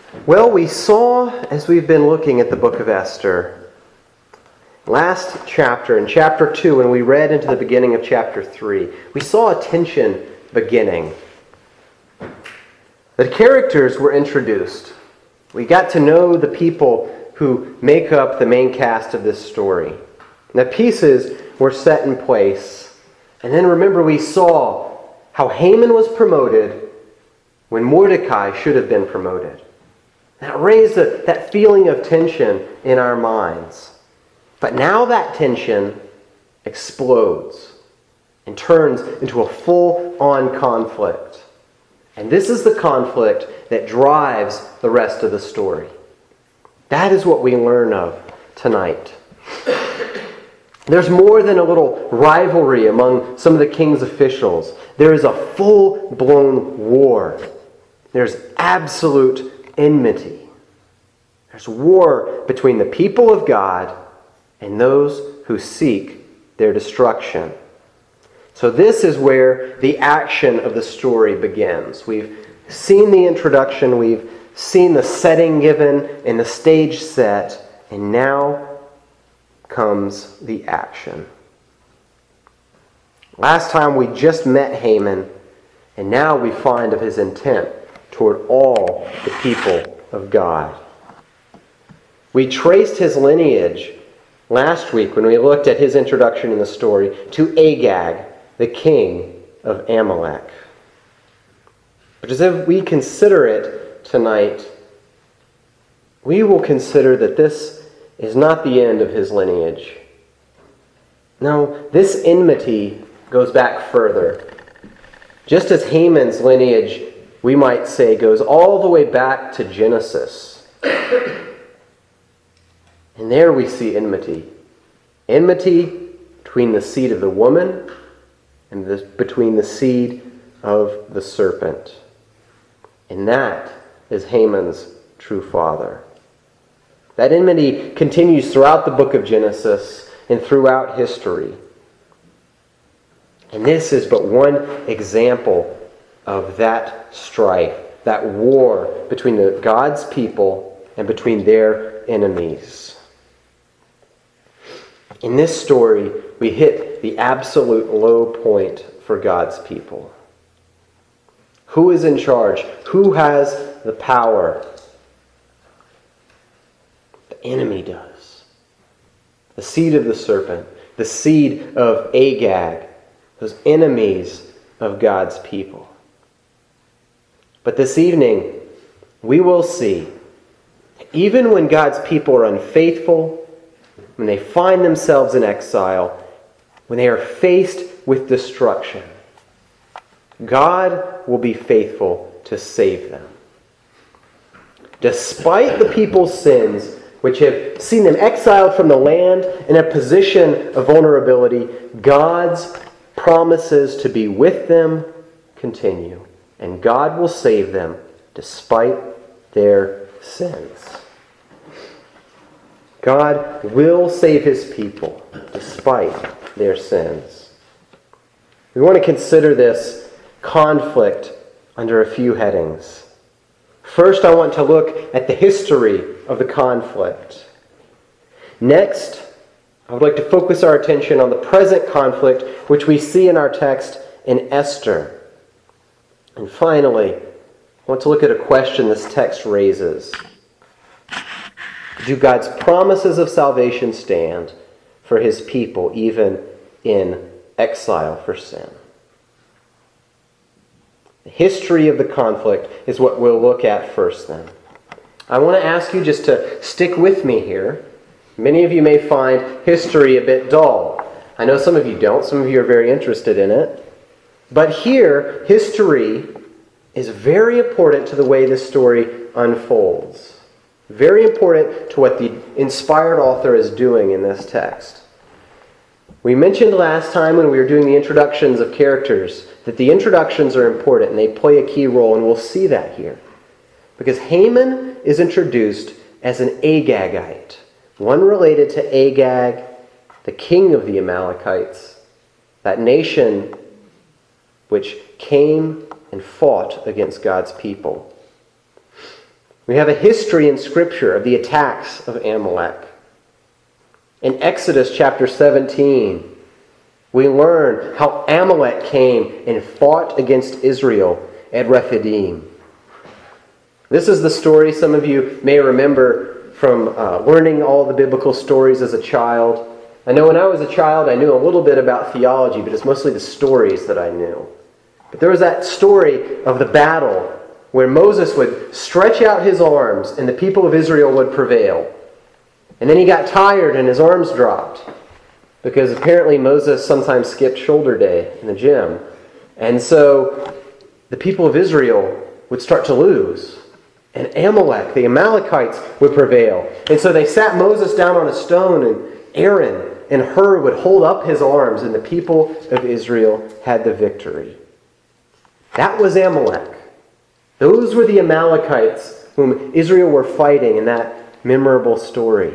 Well, we saw, as we've been looking at the book of Esther, last chapter, in chapter 2, when we read into the beginning of chapter 3, we saw a tension beginning. The characters were introduced. We got to know the people who make up the main cast of this story. The pieces were set in place. And then remember, we saw how Haman was promoted when Mordecai should have been promoted. That raised that feeling of tension in our minds. But now that tension explodes and turns into a full-on conflict. And this is the conflict that drives the rest of the story. That is what we learn of tonight. There's more than a little rivalry among some of the king's officials. There is a full-blown war. There's absolute enmity. There's war between the people of God and those who seek their destruction. So this is where the action of the story begins. We've seen the introduction, we've seen the setting given and the stage set, and now comes the action. Last time we just met Haman, and now we find of his intent toward all the people of God. We traced his lineage last week when we looked at his introduction in the story to Agag, the king of Amalek. But as we consider it tonight, we will consider that this is not the end of his lineage. No, this enmity goes back further. Just as Haman's lineage, we might say, goes all the way back to Genesis. And there we see enmity. Enmity between the seed of the woman and between the seed of the serpent. And that is Haman's true father. That enmity continues throughout the book of Genesis and throughout history. And this is but one example of that strife, that war between God's people and between their enemies. In this story, we hit the absolute low point for God's people. Who is in charge? Who has the power? The enemy does. The seed of the serpent, the seed of Agag, those enemies of God's people. But this evening, we will see, even when God's people are unfaithful, when they find themselves in exile, when they are faced with destruction, God will be faithful to save them. Despite the people's sins, which have seen them exiled from the land in a position of vulnerability, God's promises to be with them continue. And God will save them despite their sins. God will save his people despite their sins. We want to consider this conflict under a few headings. First, I want to look at the history of the conflict. Next, I would like to focus our attention on the present conflict, which we see in our text in Esther. And finally, I want to look at a question this text raises. Do God's promises of salvation stand for his people, even in exile for sin? The history of the conflict is what we'll look at first then. I want to ask you just to stick with me here. Many of you may find history a bit dull. I know some of you don't. Some of you are very interested in it. But here, history is very important to the way this story unfolds. Very important to what the inspired author is doing in this text. We mentioned last time when we were doing the introductions of characters that the introductions are important and they play a key role, and we'll see that here. Because Haman is introduced as an Agagite, one related to Agag, the king of the Amalekites, that nation which came and fought against God's people. We have a history in Scripture of the attacks of Amalek. In Exodus chapter 17, we learn how Amalek came and fought against Israel at Rephidim. This is the story some of you may remember from learning all the biblical stories as a child. I know when I was a child, I knew a little bit about theology, but it's mostly the stories that I knew. But there was that story of the battle where Moses would stretch out his arms and the people of Israel would prevail. And then he got tired and his arms dropped, because apparently Moses sometimes skipped shoulder day in the gym. And so the people of Israel would start to lose. And Amalek, the Amalekites, would prevail. And so they sat Moses down on a stone, and Aaron and Hur would hold up his arms, and the people of Israel had the victory. That was Amalek. Those were the Amalekites whom Israel were fighting in that memorable story.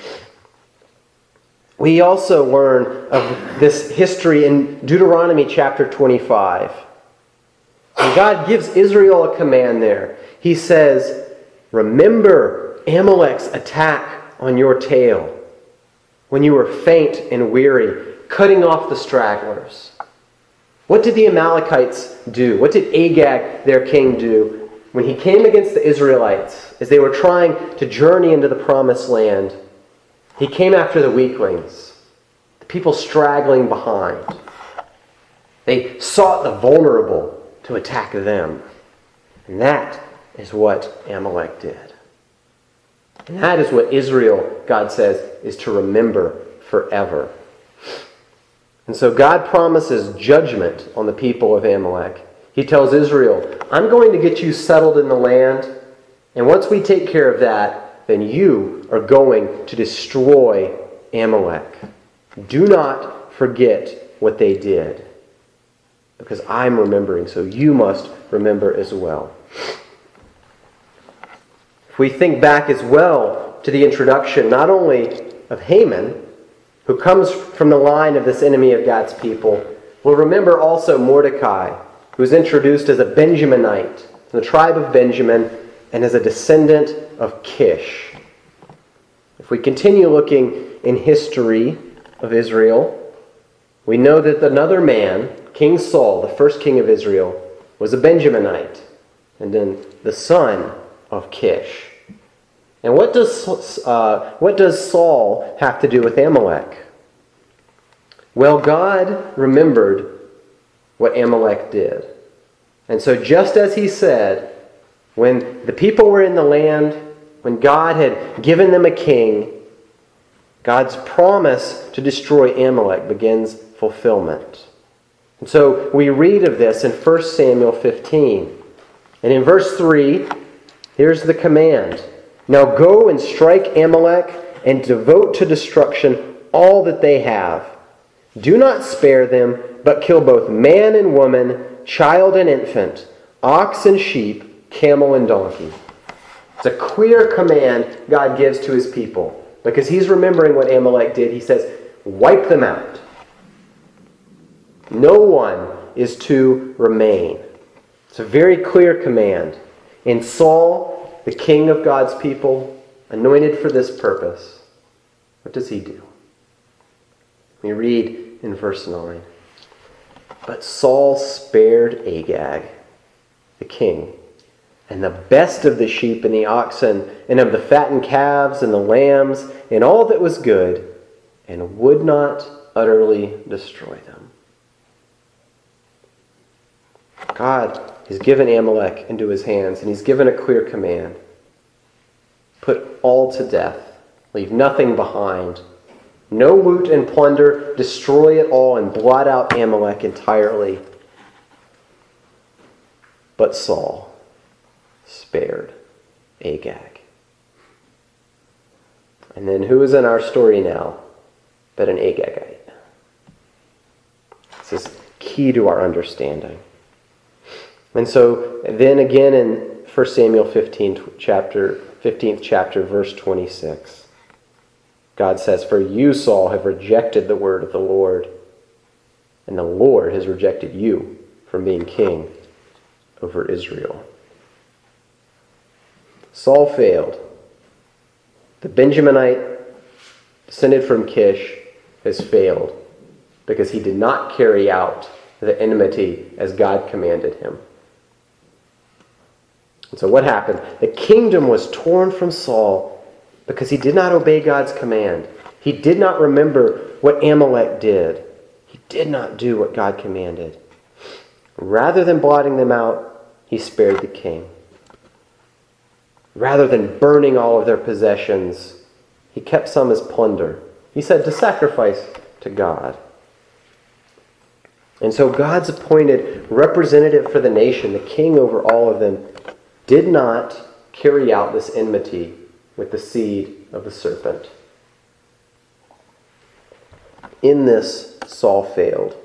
We also learn of this history in Deuteronomy chapter 25. And God gives Israel a command there. He says, "Remember Amalek's attack on your tail, when you were faint and weary, cutting off the stragglers." What did the Amalekites do? What did Agag, their king, do when he came against the Israelites as they were trying to journey into the promised land? He came after the weaklings, the people straggling behind. They sought the vulnerable to attack them. And that is what Amalek did. And that is what Israel, God says, is to remember forever. And so God promises judgment on the people of Amalek. He tells Israel, "I'm going to get you settled in the land, and once we take care of that, then you are going to destroy Amalek. Do not forget what they did, because I'm remembering, so you must remember as well." If we think back as well to the introduction, not only of Haman, who comes from the line of this enemy of God's people, we'll remember also Mordecai, who is introduced as a Benjaminite from the tribe of Benjamin and as a descendant of Kish. If we continue looking in history of Israel, we know that another man, King Saul, the first king of Israel, was a Benjaminite, and then the son of Kish. And what does Saul have to do with Amalek? Well, God remembered what Amalek did. And so just as he said, when the people were in the land, when God had given them a king, God's promise to destroy Amalek begins fulfillment. And so we read of this in 1 Samuel 15. And in verse 3, here's the command. "Now go and strike Amalek and devote to destruction all that they have. Do not spare them, but kill both man and woman, child and infant, ox and sheep, camel and donkey." It's a clear command God gives to his people, because he's remembering what Amalek did. He says, wipe them out. No one is to remain. It's a very clear command. And Saul, the king of God's people, anointed for this purpose, what does he do? We read in verse 9. "But Saul spared Agag, the king, and the best of the sheep and the oxen, and of the fattened calves and the lambs, and all that was good, and would not utterly destroy them." God has given Amalek into his hands, and he's given a clear command. Put all to death. Leave nothing behind. No loot and plunder. Destroy it all and blot out Amalek entirely. But Saul spared Agag. And then who is in our story now but an Agagite? This is key to our understanding. And so then again in 1 Samuel 15th chapter, verse 26, God says, "For you, Saul, have rejected the word of the Lord, and the Lord has rejected you from being king over Israel." Saul failed. The Benjaminite descended from Kish has failed because he did not carry out the enmity as God commanded him. And so what happened? The kingdom was torn from Saul because he did not obey God's command. He did not remember what Amalek did. He did not do what God commanded. Rather than blotting them out, he spared the king. Rather than burning all of their possessions, he kept some as plunder. He said to sacrifice to God. And so God's appointed representative for the nation, the king over all of them, did not carry out this enmity with the seed of the serpent. In this, Saul failed.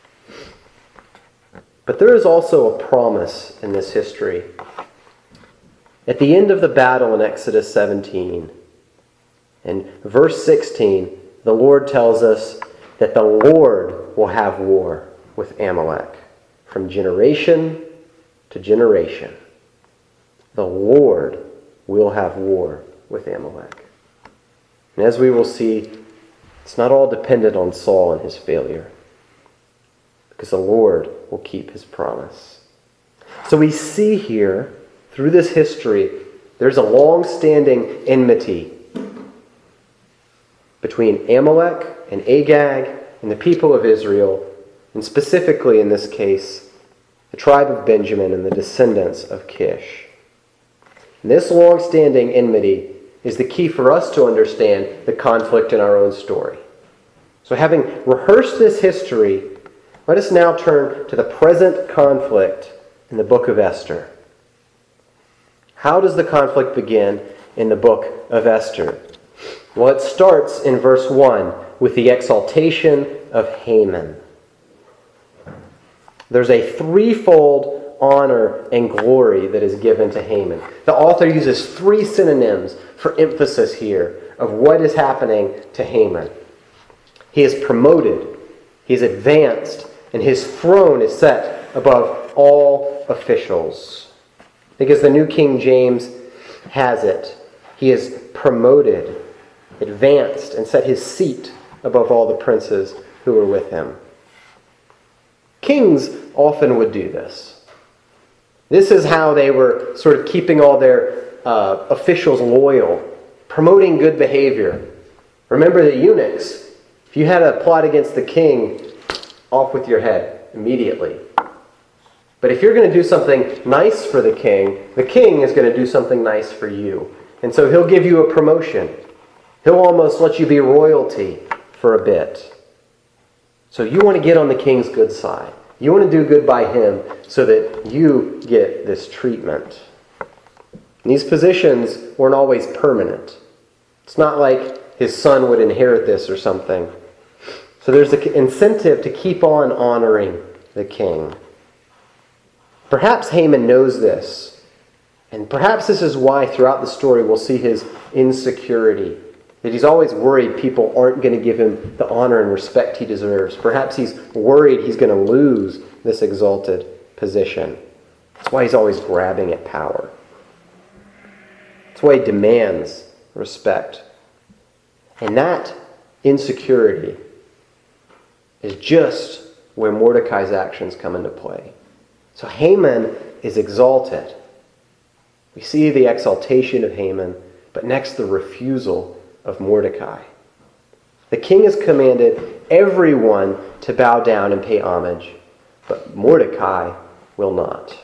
But there is also a promise in this history. At the end of the battle in Exodus 17, in verse 16, the Lord tells us that the Lord will have war with Amalek from generation to generation. The Lord will have war with Amalek. And as we will see, it's not all dependent on Saul and his failure, because the Lord will keep his promise. So we see here, through this history, there's a long-standing enmity between Amalek and Agag and the people of Israel, and specifically in this case, the tribe of Benjamin and the descendants of Kish. And this long-standing enmity is the key for us to understand the conflict in our own story. So having rehearsed this history, let us now turn to the present conflict in the book of Esther. How does the conflict begin in the book of Esther? Well, it starts in verse 1 with the exaltation of Haman. There's a threefold honor and glory that is given to Haman. The author uses three synonyms for emphasis here of what is happening to Haman. He is promoted, he is advanced, and his throne is set above all officials. I think as the New King James has it, he is promoted, advanced, and set his seat above all the princes who were with him. Kings often would do this. This is how they were sort of keeping all their officials loyal, promoting good behavior. Remember the eunuchs. If you had a plot against the king, off with your head immediately. But if you're going to do something nice for the king is going to do something nice for you. And so he'll give you a promotion. He'll almost let you be royalty for a bit. So you want to get on the king's good side. You want to do good by him so that you get this treatment. And these positions weren't always permanent. It's not like his son would inherit this or something. So there's an incentive to keep on honoring the king. Perhaps Haman knows this. And perhaps this is why throughout the story we'll see his insecurity. That he's always worried people aren't going to give him the honor and respect he deserves. Perhaps he's worried he's going to lose this exalted position. That's why he's always grabbing at power. That's why he demands respect. And that insecurity is just where Mordecai's actions come into play. So Haman is exalted. We see the exaltation of Haman, but next the refusal of Mordecai. The king has commanded everyone to bow down and pay homage, but Mordecai will not.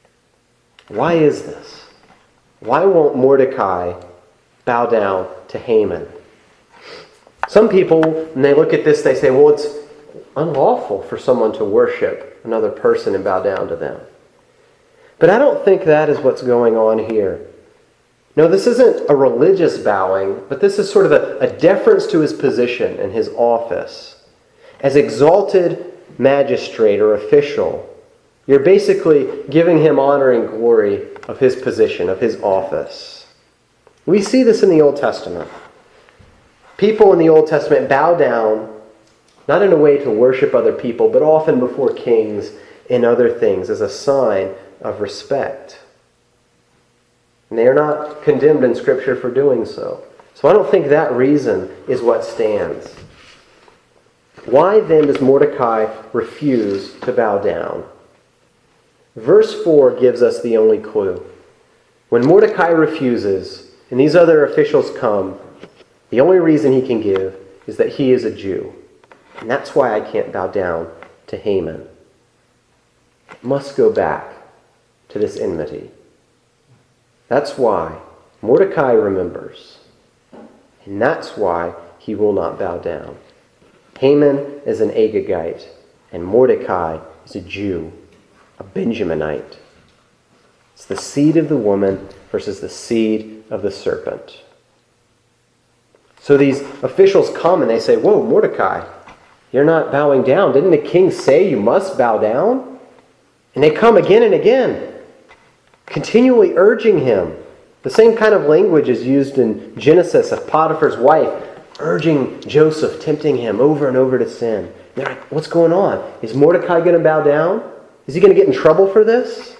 Why is this? Why won't Mordecai bow down to Haman? Some people, when they look at this, they say, well, it's unlawful for someone to worship another person and bow down to them. But I don't think that is what's going on here. No, this isn't a religious bowing, but this is sort of a deference to his position and his office. As exalted magistrate or official, you're basically giving him honor and glory of his position, of his office. We see this in the Old Testament. People in the Old Testament bow down, not in a way to worship other people, but often before kings and other things as a sign of respect. And they are not condemned in Scripture for doing so. So I don't think that reason is what stands. Why then does Mordecai refuse to bow down? Verse 4 gives us the only clue. When Mordecai refuses, and these other officials come, the only reason he can give is that he is a Jew. And that's why I can't bow down to Haman. It must go back to this enmity. That's why Mordecai remembers. And that's why he will not bow down. Haman is an Agagite, and Mordecai is a Jew, a Benjaminite. It's the seed of the woman versus the seed of the serpent. So these officials come and they say, "Whoa, Mordecai, you're not bowing down. Didn't the king say you must bow down?" And they come again and again, continually urging him. The same kind of language is used in Genesis of Potiphar's wife, urging Joseph, tempting him over and over to sin. They're like, what's going on? Is Mordecai going to bow down? Is he going to get in trouble for this?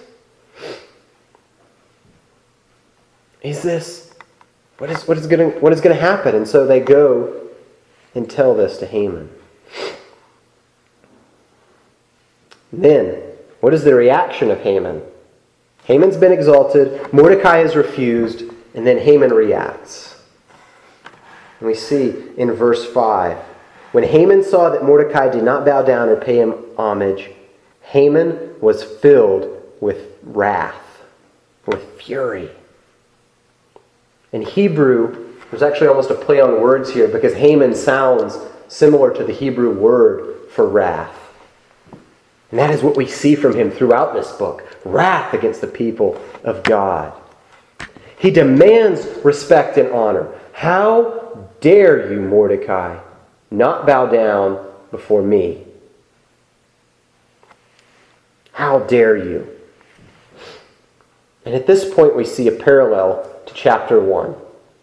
What is going to happen? And so they go and tell this to Haman. And then, what is the reaction of Haman? Haman's been exalted, Mordecai has refused, and then Haman reacts. And we see in verse 5, when Haman saw that Mordecai did not bow down or pay him homage, Haman was filled with wrath, with fury. In Hebrew, there's actually almost a play on words here because Haman sounds similar to the Hebrew word for wrath. And that is what we see from him throughout this book. Wrath against the people of God. He demands respect and honor. How dare you, Mordecai, not bow down before me? How dare you? And at this point we see a parallel to chapter 1.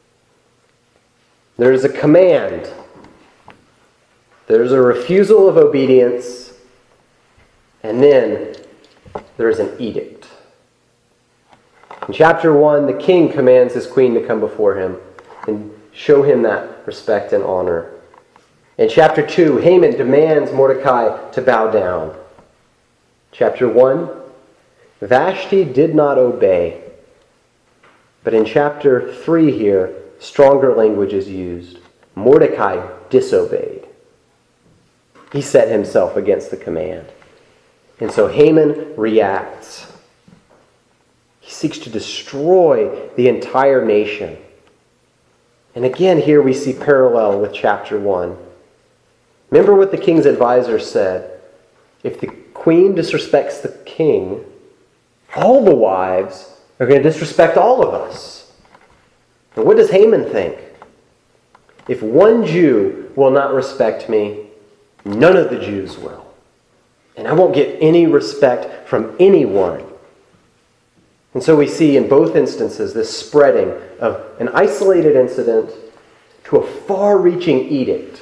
There is a command. There is a refusal of obedience. And then there is an edict. In chapter 1, the king commands his queen to come before him and show him that respect and honor. In chapter 2, Haman demands Mordecai to bow down. Chapter 1, Vashti did not obey. But in chapter 3 here, stronger language is used. Mordecai disobeyed. He set himself against the command. And so Haman reacts. He seeks to destroy the entire nation. And again, here we see parallel with chapter 1. Remember what the king's advisor said. If the queen disrespects the king, all the wives are going to disrespect all of us. And what does Haman think? If one Jew will not respect me, none of the Jews will. And I won't get any respect from anyone. And so we see in both instances this spreading of an isolated incident to a far-reaching edict.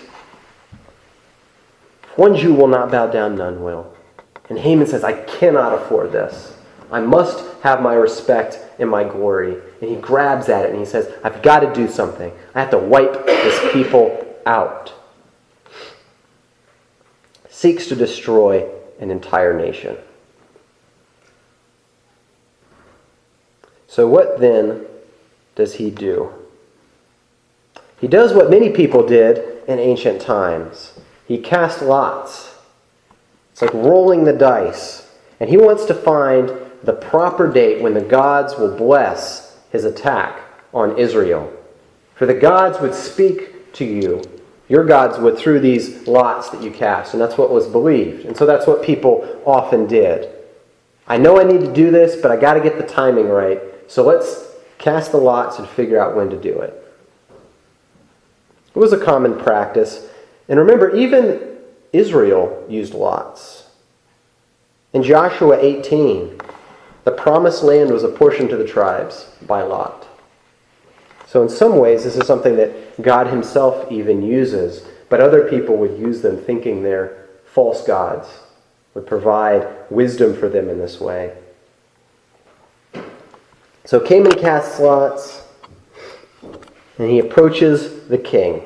One Jew will not bow down, none will. And Haman says, I cannot afford this. I must have my respect and my glory. And he grabs at it and he says, I've got to do something. I have to wipe this people out. Seeks to destroy an entire nation. So what then does he do? He does what many people did in ancient times. He cast lots. It's like rolling the dice. And he wants to find the proper date when the gods will bless his attack on Israel. For the gods would speak to you. Your gods would through these lots that you cast. And that's what was believed. And so that's what people often did. I know I need to do this, but I got to get the timing right. So let's cast the lots and figure out when to do it. It was a common practice. And remember, even Israel used lots. In Joshua 18, the promised land was apportioned to the tribes by lot. So in some ways, this is something that God himself even uses, but other people would use them thinking they're false gods, would provide wisdom for them in this way. So Haman casts lots, and he approaches the king.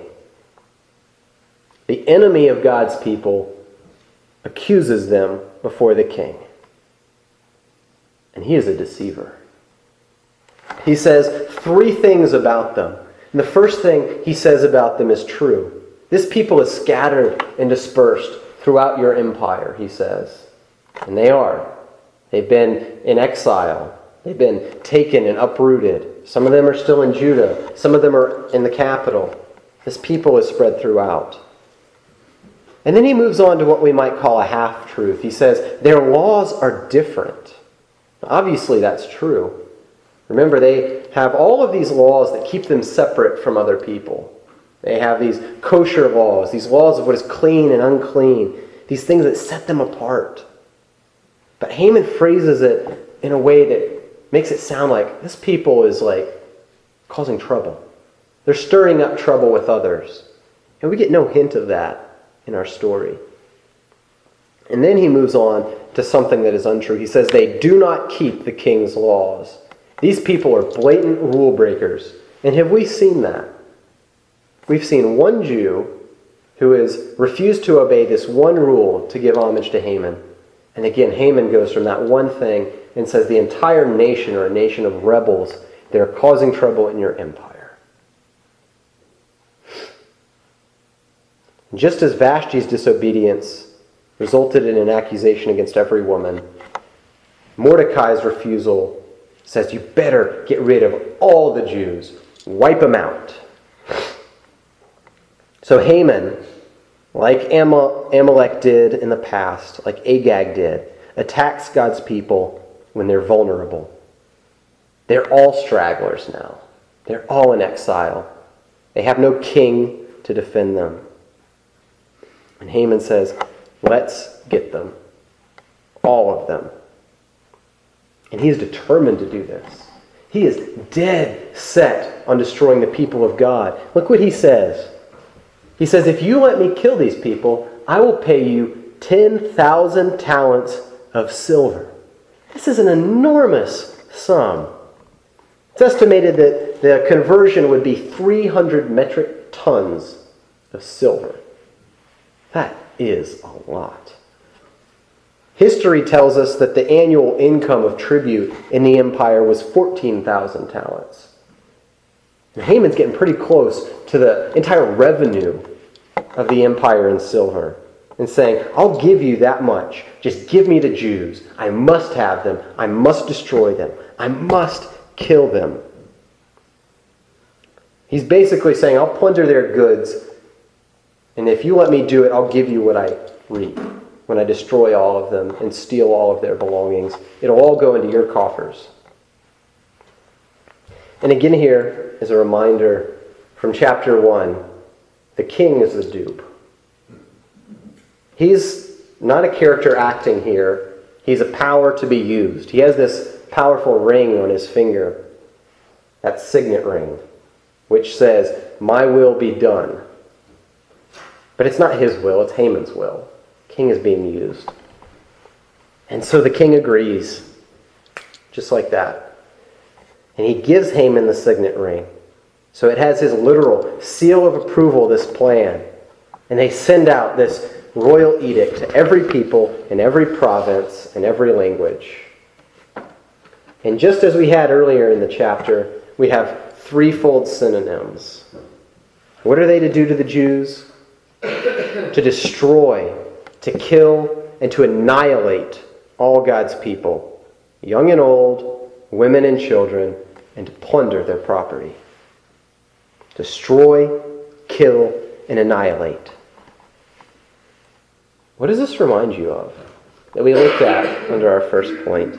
The enemy of God's people accuses them before the king. And he is a deceiver. He says 3 things about them. And the first thing he says about them is true. This people is scattered and dispersed throughout your empire, he says. And they are. They've been in exile. They've been taken and uprooted. Some of them are still in Judah. Some of them are in the capital. This people is spread throughout. And then he moves on to what we might call a half-truth. He says, their laws are different. Obviously, that's true. Remember, they have all of these laws that keep them separate from other people. They have these kosher laws, these laws of what is clean and unclean, these things that set them apart. But Haman phrases it in a way that makes it sound like this people is like causing trouble. They're stirring up trouble with others. And we get no hint of that in our story. And then he moves on to something that is untrue. He says they do not keep the king's laws. These people are blatant rule breakers. And have we seen that? We've seen one Jew who has refused to obey this one rule to give homage to Haman. And again, Haman goes from that one thing and says the entire nation are a nation of rebels. They're causing trouble in your empire. Just as Vashti's disobedience resulted in an accusation against every woman, Mordecai's refusal says you better get rid of all the Jews. Wipe them out. So Haman, like Amalek did in the past, like Agag did, attacks God's people when they're vulnerable. They're all stragglers now. They're all in exile. They have no king to defend them. And Haman says, let's get them. All of them. And he is determined to do this. He is dead set on destroying the people of God. Look what he says. He says, if you let me kill these people, I will pay you 10,000 talents of silver. This is an enormous sum. It's estimated that the conversion would be 300 metric tons of silver. That is a lot. History tells us that the annual income of tribute in the empire was 14,000 talents. And Haman's getting pretty close to the entire revenue of the empire in silver and saying, I'll give you that much. Just give me the Jews. I must have them. I must destroy them. I must kill them. He's basically saying, I'll plunder their goods, and if you let me do it, I'll give you what I reap. When I destroy all of them and steal all of their belongings, it'll all go into your coffers. And again here is a reminder from chapter 1, the king is the dupe. He's not a character acting here. He's a power to be used. He has this powerful ring on his finger, that signet ring, which says, my will be done. But it's not his will, it's Haman's will. The king is being used. And so the king agrees, just like that. And he gives Haman the signet ring. So it has his literal seal of approval, this plan. And they send out this royal edict to every people in every province and every language. And just as we had earlier in the chapter, we have threefold synonyms. What are they to do to the Jews? To destroy, to kill, and to annihilate all God's people, young and old, women and children, and to plunder their property. Destroy, kill, and annihilate. What does this remind you of that we looked at under our first point?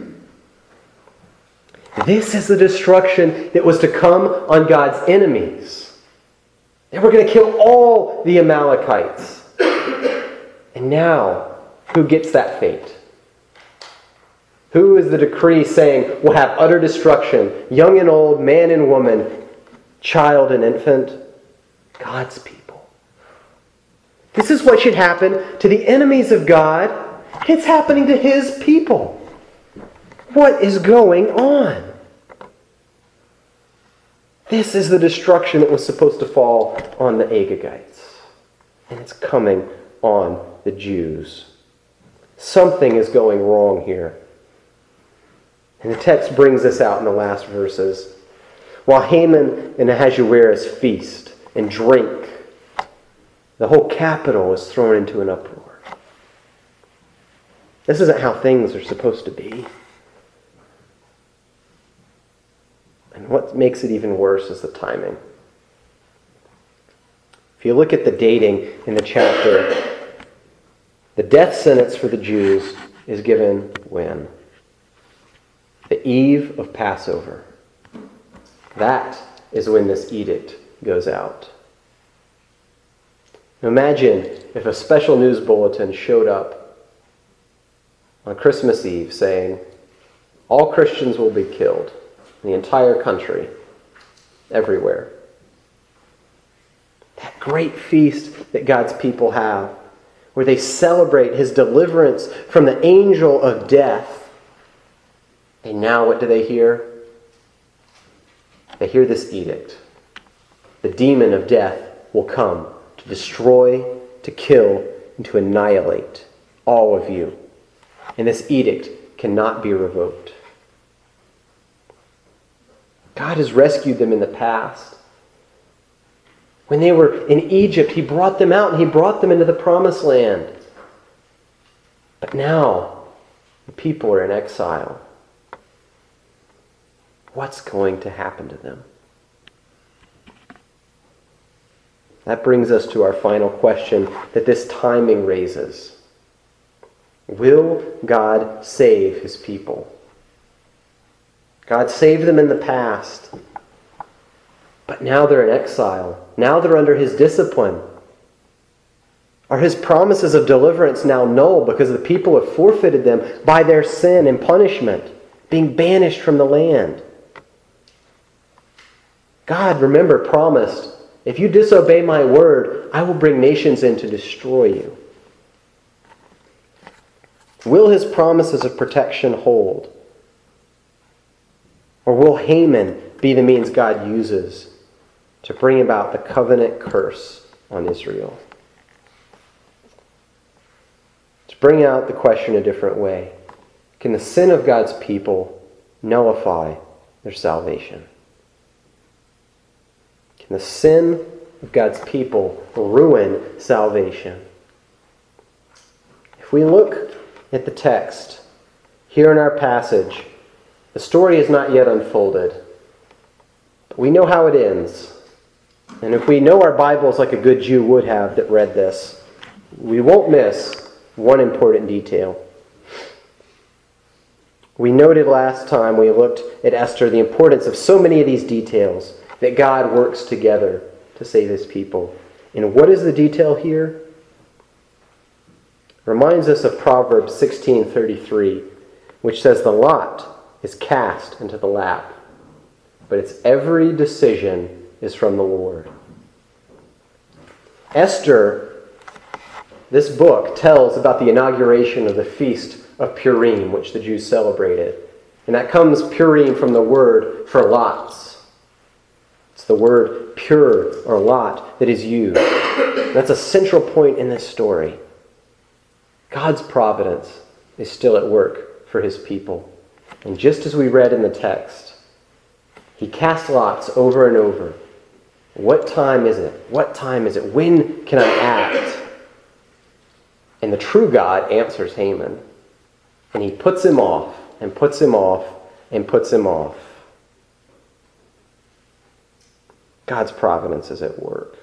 This is the destruction that was to come on God's enemies. They were going to kill all the Amalekites. And now, who gets that fate? Who is the decree saying will have utter destruction, young and old, man and woman, child and infant? God's people. This is what should happen to the enemies of God. It's happening to His people. What is going on? This is the destruction that was supposed to fall on the Agagites. And it's coming on the Jews. Something is going wrong here. And the text brings this out in the last verses. While Haman and Ahasuerus feast and drink, the whole capital is thrown into an uproar. This isn't how things are supposed to be. And what makes it even worse is the timing. If you look at the dating in the chapter, the death sentence for the Jews is given when? The eve of Passover. That is when this edict goes out. Imagine if a special news bulletin showed up on Christmas Eve saying, all Christians will be killed in the entire country, everywhere. That great feast that God's people have, where they celebrate his deliverance from the angel of death. And now what do they hear? They hear this edict. The demon of death will come to destroy, to kill, and to annihilate all of you. And this edict cannot be revoked. God has rescued them in the past. When they were in Egypt, he brought them out and he brought them into the promised land. But now, the people are in exile. What's going to happen to them? That brings us to our final question that this timing raises. Will God save his people? God saved them in the past. But now they're in exile. Now they're under his discipline. Are his promises of deliverance now null because the people have forfeited them by their sin and punishment, being banished from the land? God, remember, promised, if you disobey my word, I will bring nations in to destroy you. Will his promises of protection hold? Or will Haman be the means God uses to bring about the covenant curse on Israel? To bring out the question a different way, can the sin of God's people nullify their salvation? Can the sin of God's people ruin salvation? If we look at the text here in our passage, the story is not yet unfolded. But we know how it ends. And if we know our Bibles like a good Jew would have that read this, we won't miss one important detail. We noted last time we looked at Esther the importance of so many of these details, that God works together to save his people. And what is the detail here? It reminds us of Proverbs 16:33, which says, the lot is cast into the lap, but its every decision is from the Lord. Esther, this book, tells about the inauguration of the Feast of Purim, which the Jews celebrated. And that comes, Purim, from the word for lots. It's the word pure or lot that is used. That's a central point in this story. God's providence is still at work for his people. And just as we read in the text, he cast lots over and over. What time is it? What time is it? When can I act? And the true God answers Haman. And he puts him off, and puts him off, and puts him off. God's providence is at work.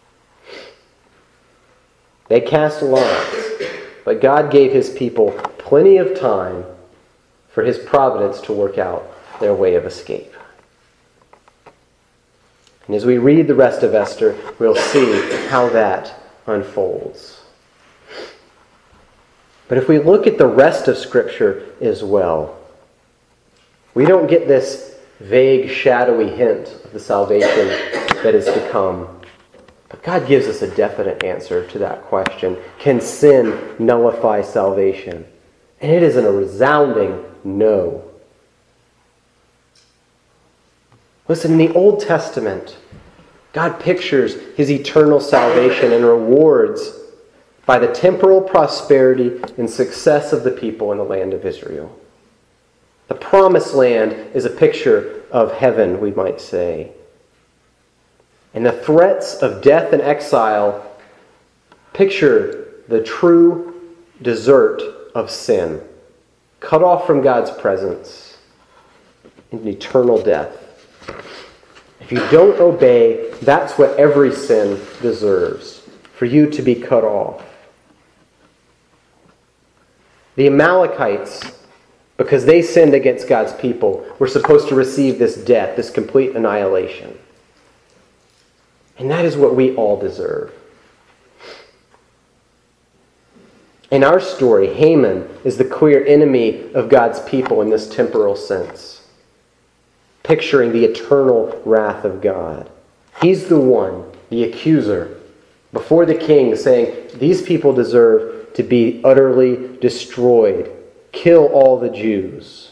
They cast lots, but God gave his people plenty of time for his providence to work out their way of escape. And as we read the rest of Esther, we'll see how that unfolds. But if we look at the rest of Scripture as well, we don't get this vague, shadowy hint of the salvation that is to come. But God gives us a definite answer to that question. Can sin nullify salvation? And it is a resounding no. Listen, in the Old Testament, God pictures his eternal salvation and rewards by the temporal prosperity and success of the people in the land of Israel. The promised land is a picture of heaven, we might say. And the threats of death and exile picture the true desert of sin, cut off from God's presence in eternal death. If you don't obey, that's what every sin deserves, for you to be cut off. The Amalekites, because they sinned against God's people, were supposed to receive this death, this complete annihilation. And that is what we all deserve. In our story, Haman is the clear enemy of God's people in this temporal sense, picturing the eternal wrath of God. He's the one, the accuser, before the king saying, these people deserve to be utterly destroyed. Kill all the Jews.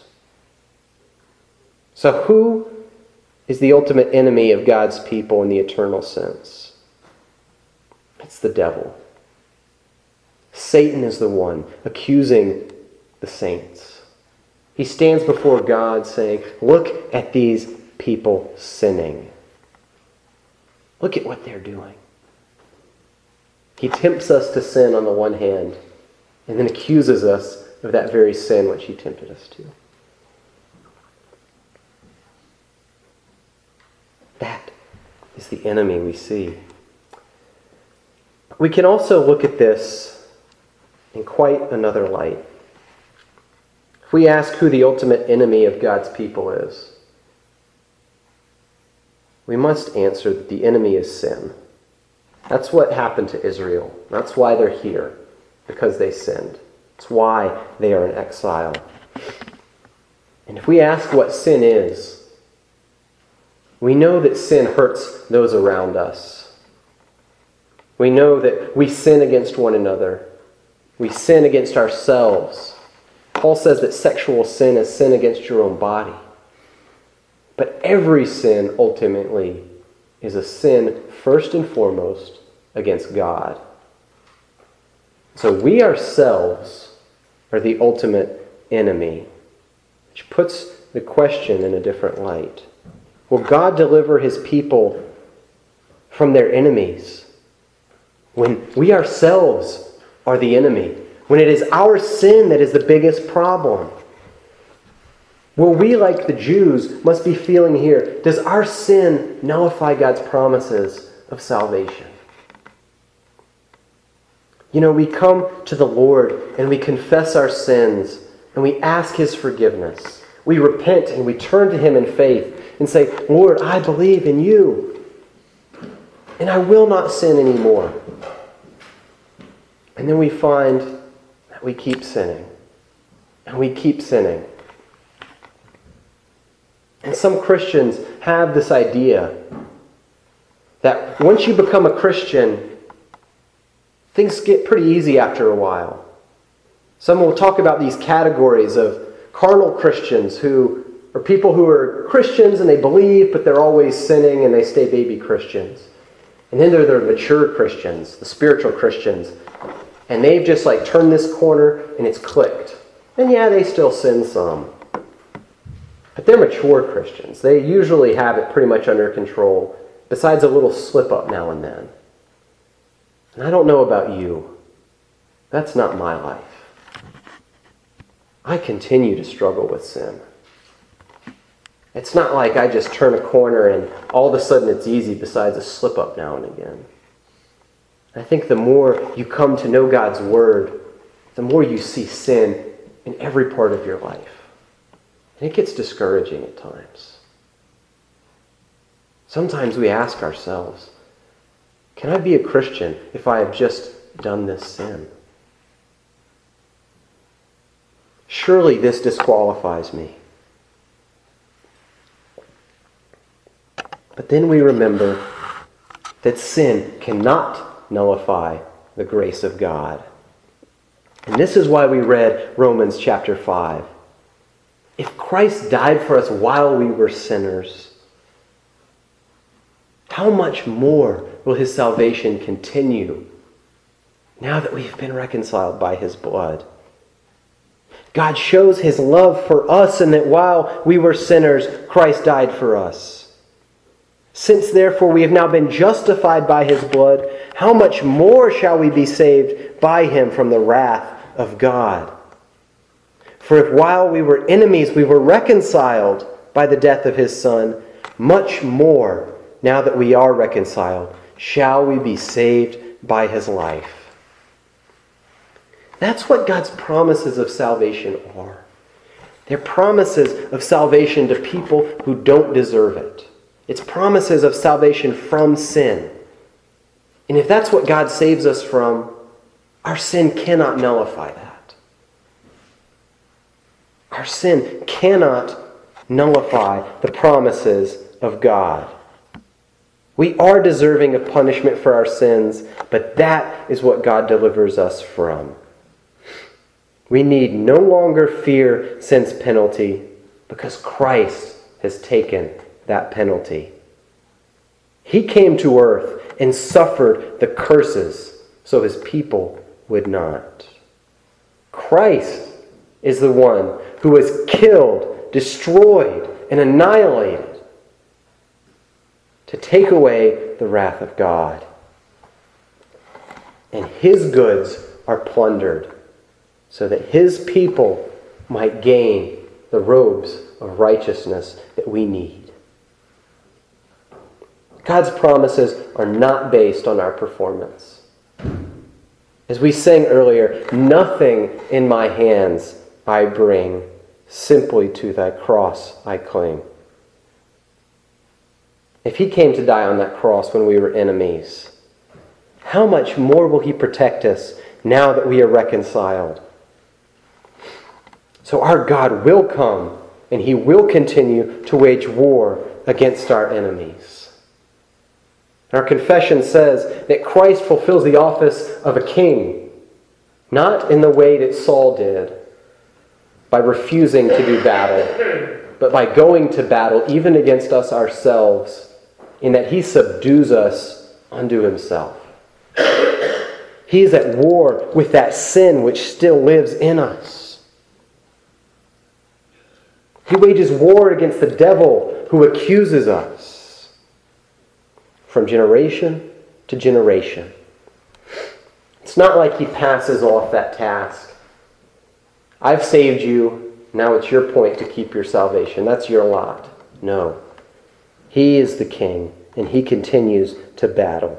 So who is the ultimate enemy of God's people in the eternal sense? It's the devil. Satan is the one accusing the saints. He stands before God saying, look at these people sinning. Look at what they're doing. He tempts us to sin on the one hand, and then accuses us of that very sin which he tempted us to. That is the enemy we see. We can also look at this in quite another light. If we ask who the ultimate enemy of God's people is, we must answer that the enemy is sin. That's what happened to Israel. That's why they're here, because they sinned. It's why they are in exile. And if we ask what sin is, we know that sin hurts those around us. We know that we sin against one another. We sin against ourselves. Paul says that sexual sin is sin against your own body. But every sin ultimately is a sin first and foremost against God. So we ourselves are the ultimate enemy, which puts the question in a different light. Will God deliver his people from their enemies when we ourselves are the enemy? When it is our sin that is the biggest problem? Will we, like the Jews, must be feeling here, does our sin nullify God's promises of salvation? You know, we come to the Lord and we confess our sins and we ask his forgiveness. We repent and we turn to him in faith and say, Lord, I believe in you and I will not sin anymore. And then we find that we keep sinning and we keep sinning. And some Christians have this idea that once you become a Christian, things get pretty easy after a while. Some will talk about these categories of carnal Christians who are people who are Christians and they believe, but they're always sinning and they stay baby Christians. And then there are the mature Christians, the spiritual Christians, and they've just turned this corner and it's clicked. And yeah, they still sin some. But they're mature Christians. They usually have it pretty much under control, besides a little slip up now and then. And I don't know about you. That's not my life. I continue to struggle with sin. It's not like I just turn a corner and all of a sudden it's easy besides a slip up now and again. I think the more you come to know God's Word, the more you see sin in every part of your life. And it gets discouraging at times. Sometimes we ask ourselves, can I be a Christian if I have just done this sin? Surely this disqualifies me. But then we remember that sin cannot nullify the grace of God. And this is why we read Romans chapter 5. If Christ died for us while we were sinners, how much more will his salvation continue now that we've been reconciled by his blood? God shows his love for us in that while we were sinners, Christ died for us. Since therefore we have now been justified by his blood, how much more shall we be saved by him from the wrath of God? For if while we were enemies we were reconciled by the death of his Son, much more, now that we are reconciled, shall we be saved by his life. That's what God's promises of salvation are. They're promises of salvation to people who don't deserve it. It's promises of salvation from sin. And if that's what God saves us from, our sin cannot nullify that. Our sin cannot nullify the promises of God. We are deserving of punishment for our sins, but that is what God delivers us from. We need no longer fear sin's penalty because Christ has taken that penalty. He came to earth and suffered the curses so his people would not. Christ is the one who was killed, destroyed, and annihilated to take away the wrath of God. And his goods are plundered so that his people might gain the robes of righteousness that we need. God's promises are not based on our performance. As we sang earlier, nothing in my hands I bring, simply to thy cross I cling. If he came to die on that cross when we were enemies, how much more will he protect us now that we are reconciled? So our God will come and he will continue to wage war against our enemies. Our confession says that Christ fulfills the office of a king, not in the way that Saul did, by refusing to do battle, but by going to battle even against us ourselves, in that he subdues us unto himself. He is at war with that sin which still lives in us. He wages war against the devil who accuses us from generation to generation. It's not like he passes off that task. I've saved you, now it's your point to keep your salvation. That's your lot. No. He is the king, and he continues to battle.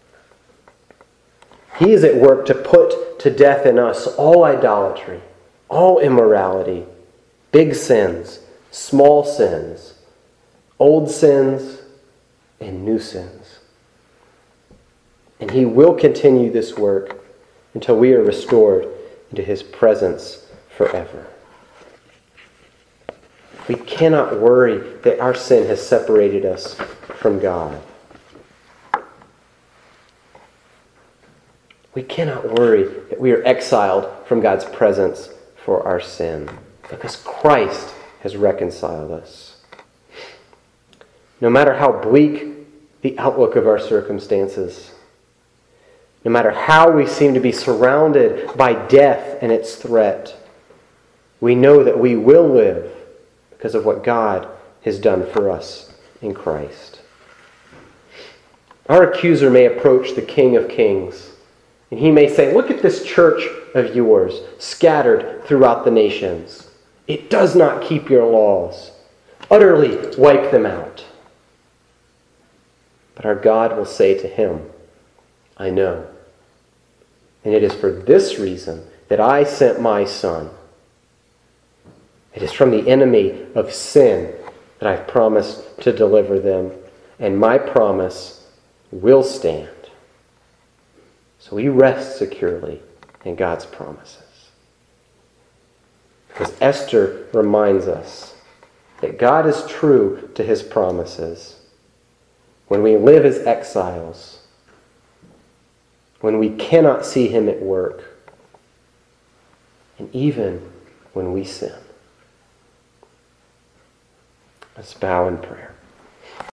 He is at work to put to death in us all idolatry, all immorality, big sins, small sins, old sins, and new sins. And he will continue this work until we are restored into his presence forever. We cannot worry that our sin has separated us from God. We cannot worry that we are exiled from God's presence for our sin, because Christ has reconciled us. No matter how bleak the outlook of our circumstances, no matter how we seem to be surrounded by death and its threat, we know that we will live because of what God has done for us in Christ. Our accuser may approach the King of Kings, and he may say, "Look at this church of yours scattered throughout the nations. It does not keep your laws. Utterly wipe them out." But our God will say to him, "I know. And it is for this reason that I sent my Son. It is from the enemy of sin that I've promised to deliver them, and my promise will stand." So we rest securely in God's promises. Because Esther reminds us that God is true to his promises when we live as exiles, when we cannot see him at work, and even when we sin. Let's bow in prayer.